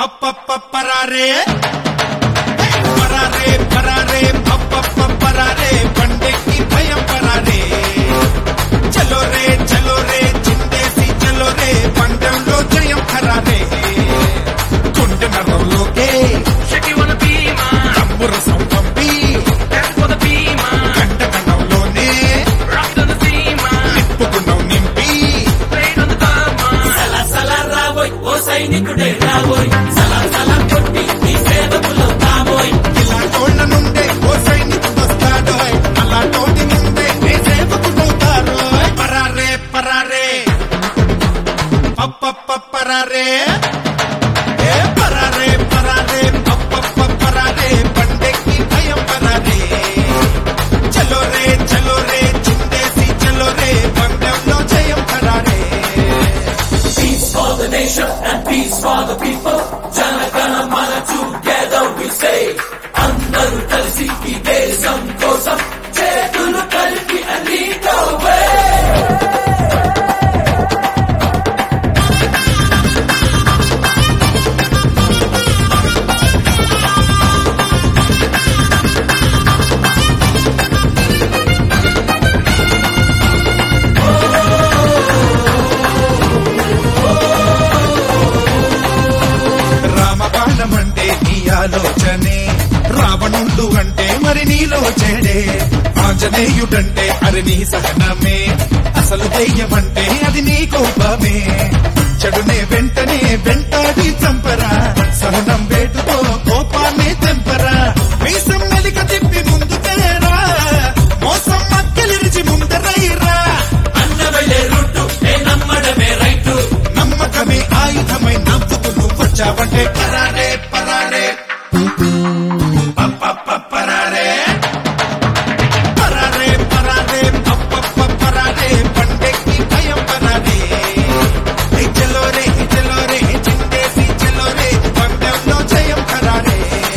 పరారే పరారే పరారే పరారే బండెక్కి భయం పరారే చలో రే చిందేసి చలో రే పందెంలో జయం ఖరారే గుండె నరంలోకే తమ్ముర సంపంపి కండకణంలోనే నిప్పుకున్నావు నింపి సైనికుడే రాబోయ్ సలా సలా కొట్టి నీ సేవకులు కాబోయ్ ఇలా తోళ్ల నుండే ఓ సైనికుడు వస్తాడోయ్ అలా తోటి నుండే నీ సేవకుడవుతారోయ్ పరారే పరారే పరారే ఏ పరారే పరారే పరారే బండెక్కి భయం పరారే చలో రే చిందేసి చలో రే పందెంలో జయం ఖరారే Peace for the nation and peace for the people. Jana Gana Mana together we say. Andaru kalisi ee desam kosam chedulu kalpi and lead the way. రామబాణమంటే నీ ఆలోచనే రావణుడు అంటే మరి నీలో చెడే ఆంజనేయుడంటే అది నీ సహనమే అసలు దెయ్యమంటే అది నీ కోపమే చెడునే వెంటనే వెంటాడి చంపరా సహనం వేటుతో కోపాన్ని తెంపరా మీసం మెలిక తిప్పి ముందుకేరా మోసం మక్కలిరిచి ముందరైరా అన్న వెళ్ళే రూటు ఏ నమ్మడమే రైటు నమ్మకమే ఆయుధమై నవ్వుతూ నువ్వు వచ్చావంటే పరారే పరారే పరారే పరారే పరారే పరారే పండెక్కి భయం పరారే చలో రే చిందేసి చలో రే పందెంలో జయం ఖరారే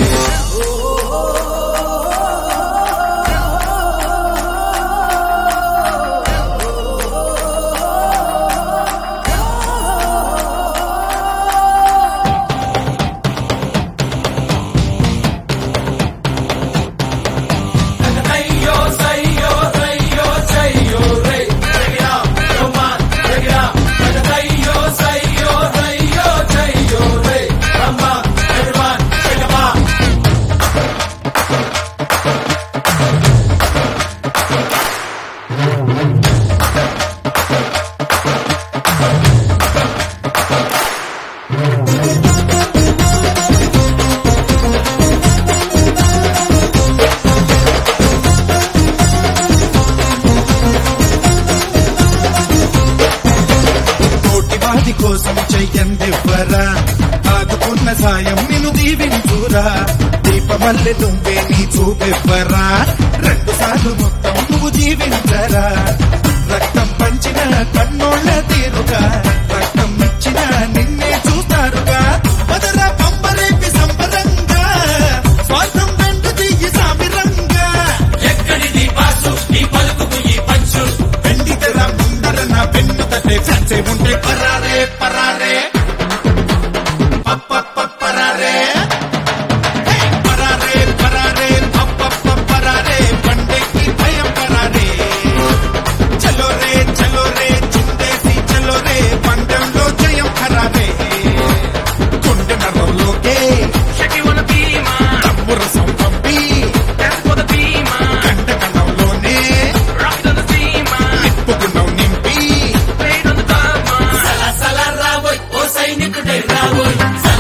అయ్యో సయ్యో సయ్యో సయ్యో రే Check it out, come on, check it out. అయ్యో సయ్యో సయ్యో సయ్యో రే Come on, everyone, check it out. కోటివాది కోసం చెయ్యందివ్వరా ఆదుకున్న సాయం నిన్ను దీవించురా దీపమల్లె నువ్వే నీ చూపెవ్వరా 2 సార్లు మొత్తం నువ్వు జీవించరా రక్తం పంచిన కన్నోళ్ళ తీరుగా రక్తం ఇచ్చిన నిన్నే చూస్తారుగా మదరా పంపరేపి సంబరంగా స్వార్థం వెంట తీయి సామిరంగా ఎక్కడిది బాసు నీ పలుకుకు ఈ పంచు వెండి తెర ముందర నా పెన్ను తట్టే ఫ్యాన్సే ఉంటే పరారే పరారే పరారే పరారే పరారే పరారే బండెక్కి భయం పరారే చలో రే చిందేసి చలో రే పందెంలో జయం ఖరారే గుండె నరంలోకే Check you wanna be mine. తమ్ముర సంపంపి Dance for the beam, కండకణంలోనే rock on the steam, నిప్పుకున్నావు నింపి play on the drum. Salaar Salaar రాబోయ్ oh సైనికుడే రాబోయ్